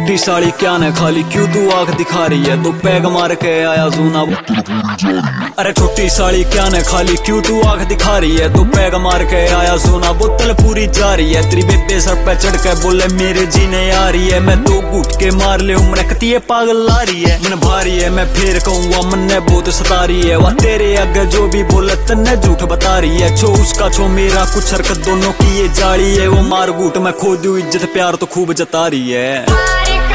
छोटी साड़ी क्या न खाली, क्यों तू आंख दिखा रही है? तू पैग मार के आया जूना। अरे छोटी साड़ी क्या न खाली, क्यों तू आंख दिखा रही है? तू पैग मार के आया सोना, बोतल पूरी जा रही है। तेरी बेबे सर पे चढ़ के बोले मेरे जीने आ रही है। मैं दो घुट के मार ले उमने कती पागल ला रही है। मन भारी है मैं फिर कहूँगा मन ने बहुत सता रही है। वह तेरे आगे जो भी बोले तन्ने झूठ बता रही है। छो उसका छो मेरा कुछ हरकत दोनों की ये जाड़ी है। वो मार घूट में खो दूं इज्जत प्यार तो खूब जता रही है।